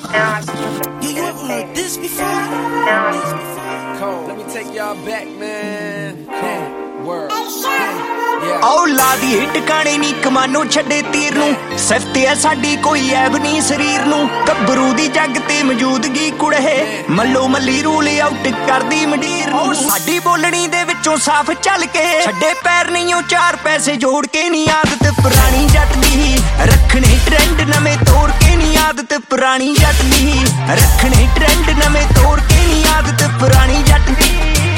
You ever heard this before? Cold. Let me take y'all back, man. Word. ਆਓ ਲਾ ਦੀਏ ਟਿਕਾਣੇ ਨੀ ਕਮਾਨੋ ਛੱਡੇ ਤੀਰ ਨੂੰ ਸਿਫਤ ਐ ਸਾਡੀ ਕੋਈ ਐਬ ਨੀ ਸਰੀਰ ਨੂੰ ਗੱਭਰੂ ਦੀ ਜੱਗ ਤੇ ਮੌਜੂਦਗੀ ਕੁੜੇ ਮੱਲੋ ਮੱਲੀ ਰੂਲ ਆਊਟ ਕਰਦੀ ਮੰਡੀਰ ਨੂੰ ਸਾਡੀ ਬੋਲਣੀ ਦੇ ਵਿੱਚੋਂ ਸਾਫ਼ ਚੱਲ ਕੇ ਛੱਡੇ ਪੈਰ ਨਹੀਂ ਉਹ ਚਾਰ ਪੈਸੇ ਜੋੜ ਕੇ ਨੀ ਆਦਤ ਪੁਰਾਣੀ ਜੱਟ ਦੀ ਰੱਖਣੇ ਟ੍ਰੈਂਡ ਨਵੇਂ ਤੋੜ ਕੇ ਨੀ ਆਦਤ ਪੁਰਾਣੀ ਜੱਟ ਦੀ ਰੱਖਣੇ ਟ੍ਰੈਂਡ ਨਵੇਂ ਤੋੜ ਕੇ ਨੀ ਆਦਤ ਪੁਰਾਣੀ ਜੱਟ ਦੀ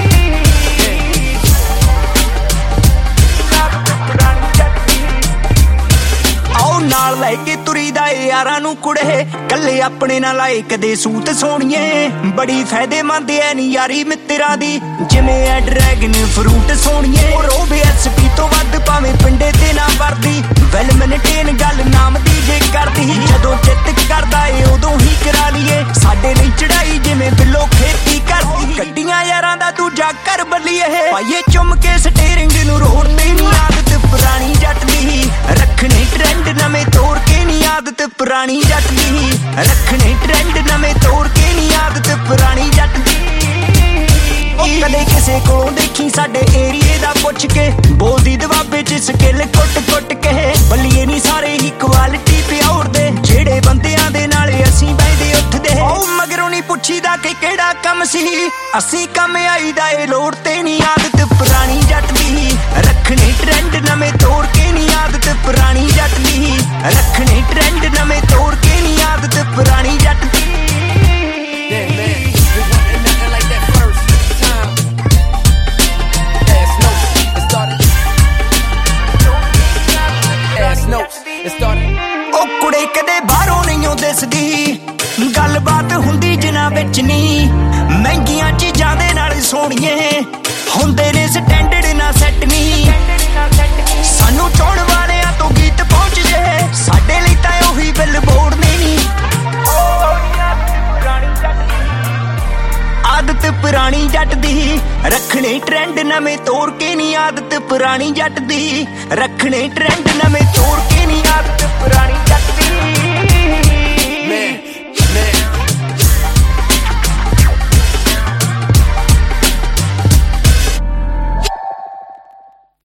ਨਾਲ ਲੈ ਕੇ ਤੁਰੀਦਾ ਏ ਯਾਰਾਂ ਨੂੰ ਕੁੜੇ ਕੱਲੇ ਆਪਣੇ ਨਾਲ ਲਾਏ ਕਦੇ ਸੂਤ ਸੋਣੀਏ ਬੜੀ ਫਾਇਦੇਮੰਦ ਐ ਨੀ ਯਾਰੀ ਮਿੱਤਰਾਂ ਦੀ ਜਿਵੇਂ ਐ ਡਰੈਗਨ ਫਰੂਟ ਸੋਣੀਏ ਰੋਵੇ ਐਸਪੀ ਤੋਂ ਵੱਧ ਭਾਵੇਂ ਪਿੰਡੇ ਤੇ ਨਾ ਵਰਦੀ ਵੈਲ ਮੈਨਟੇਨ ਗੱਲ ਨਾਮ ਦੀ ਜੇ ਕਰਦੀ ਜਦੋਂ ਜਿੱਤ ਕਰਦਾ ਏ ਉਦੋਂ ਹੀ ਕਰਾ ਲਈਏ ਸਾਡੇ ਲਈ ਚੜਾਈ ਜਿਵੇਂ ਬਿੱਲੋ ਖੇਤੀ ਕਰਦੀ ਗੱਡੀਆਂ ਯਾਰਾਂ ਦਾ ਦੂਜਾ ਕਰ ਬੱਲੀਏ ਪਾਈਏ ਚੁੰਮ ਕੇ ਸਟੀਅਰਿੰਗ ਨੂੰ ਰੋਡ ਤੇ ਨੀ ਆਦਤ ਪੁਰਾਣੀ ਜੱਟ ਦੀ ਰੱਖਣੇ ਟ੍ਰੈਂਡ ਨਵੇਂ ਤੋੜ ਕੇ ਨੀ ਆਦਤ ਪੁਰਾਣੀ ਜੱਟ ਦੀ ਰੱਖਣੇ ਟ੍ਰੈਂਡ ਨਵੇਂ ਤੋੜ ਕੇ ਨੀ ਆਦਤ ਪੁਰਾਣੀ ਜੱਟ ਦੀ ਕਦੇ ਕਿਸੇ ਕੋਲੋਂ ਦੇਖੀ ਸਾਡੇ ਏਰੀਏ ਦਾ ਪੁੱਛ ਕੇ ਬੋਲਦੀ ਦਵਾਬੇ ਚ ਸਕਿੱਲ ਕੁੱਟ ਕੇ ਬੱਲੀਏ ਨੀ ਸਾਰੇ ਹੀ ਕੁਆਲਿਟੀ ਪਿਓਰ ਦੇ ਜਿਹੜੇ ਬੰਦਿਆਂ ਦੇ ਨਾਲ ਅਸੀਂ ਬੈਠਦੇ ਉੱਠਦੇ ਉਹ ਮਗਰੋਂ ਨੀ ਪੁੱਛੀਦਾ ਕਿ ਕਿਹੜਾ ਕੰਮ ਸੀ ਅਸੀਂ ਕੰਮ ਆਈਦਾ ਏ ਲੋੜ ਤੇ ਨੀ ਆਦਤ ਪੁਰਾਣੀ ਜੱਟ ਦੀ ਰੱਖਣੇ ਟ੍ਰੈਂਡ ਨਵੇਂ ਤੋੜ ਕੇ ਨੀ ਆਦਤ ਪੁਰਾਣੀ ਜੱਟ ਦੀ ਰੱਖਣੇ ਟ੍ਰੈਂਡ ਨਵੇਂ ਤੋੜ ਕੇ ਨੀ ਆਦਤ ਪੁਰਾਣੀ ਜੱਟ ਦੀ ਉਹ ਕੁੜੇ ਕਦੇ ਬਾਹਰੋਂ ਨਹੀਂ ਦਿਸਦੀ ਗੱਲਬਾਤ ਹੁੰਦੀ ਜਿਨ੍ਹਾਂ ਵਿੱਚ ਨੀ ਮਹਿੰਗੀਆਂ ਚੀਜ਼ਾਂ ਦੇ ਨਾਲ ਸੋਹਣੀਏ ਹੁੰਦੇ ਨੇ ਸਟੈਂਡਰਡ ਨਾ ਸੈੱਟ ਨੀ ਸਾਨੂੰ ਚੋਣ ਵਾਲਿਆਂ ਤੋਂ ਗੀਤ ਪਹੁੰਚ ਜੇ ਸਾਡੇ ਲਈ ਤਾਂ ਉਹੀ ਬਿਲਬੋਰਡ ਨੇ ਨੀ ਆਦਤ ਪੁਰਾਣੀ ਜੱਟ ਦੀ ਰੱਖਣੇ ਟ੍ਰੈਂਡ ਨਵੇਂ ਤੋੜ ਕੇ ਨੀ ਆਦਤ ਪੁਰਾਣੀ ਜੱਟ ਦੀ ਰੱਖਣੇ ਟ੍ਰੈਂਡ ਨਵੇਂ ਤੋੜ ਕੇ ਨੀ ਆਦਤ ਪੁਰਾਣੀ ਜੱਟ ਦੀ